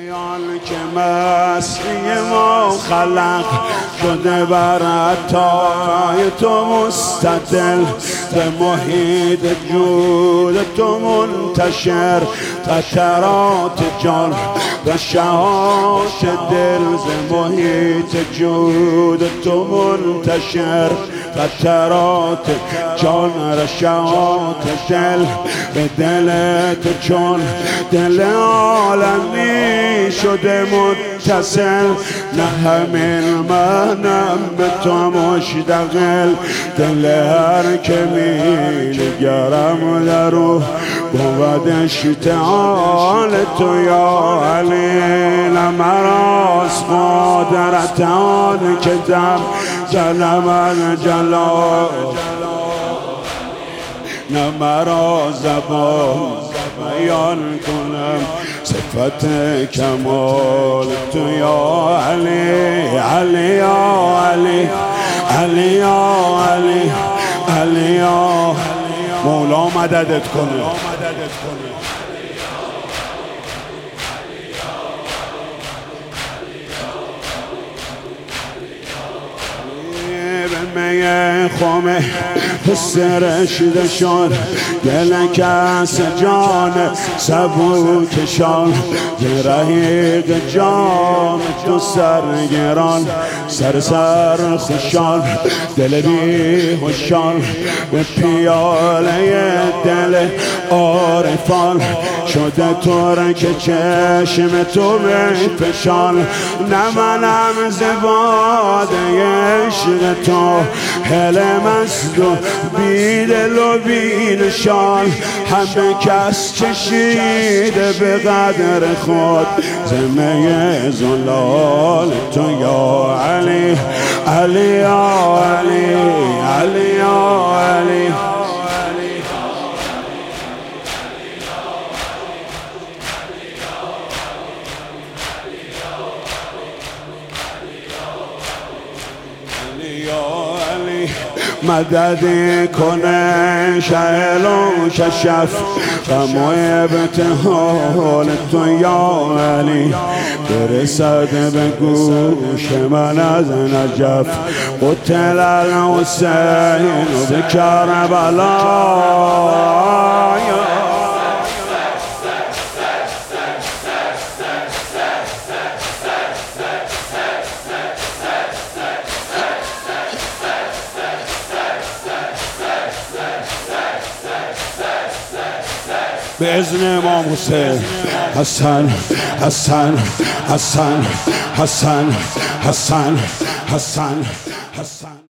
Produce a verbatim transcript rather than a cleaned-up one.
آن که مسیح ما خلق شده بر عطای تو مستدل، به محیط جود تو منتشر، قطرات جان و شهات دل، ز محیط جود تو منتشر، قطرات جان و شهات دل، به دل تو چون دل عالمی شده متصل، نه همین منم به تو مشتغل، دل هر که می‌نگرم در او بود اشتعال تو یا علی، نه مراست قدرت آن که دم جلم الجلال، نه مرا زبان بیان کنم صفت کمال تو یا علی، علی یا علی، علی یا علی، علی یا مولا مددت کنه. می خمه سرشدشان دل کس جان سبوکشان، رحیق جام تو سرگران، سر سر خوشان دل بیهوشان، به پیاله دل عارفان شده ترک چشم تو بفشان، نه منم ز باده عشق تو هل مست و بی دل و بی نشان، همه کس چشیده به قدر خود زمه زلال تو یا علی، علی یا علی، علی یا علی. مدد کنه شهل و کشف غم و ابتحال تو یا علی، برسد به گوش من از نجف قتل الحسین به کربلا، بإذن امام حسین. حسن حسن حسن حسن حسن حسن حسن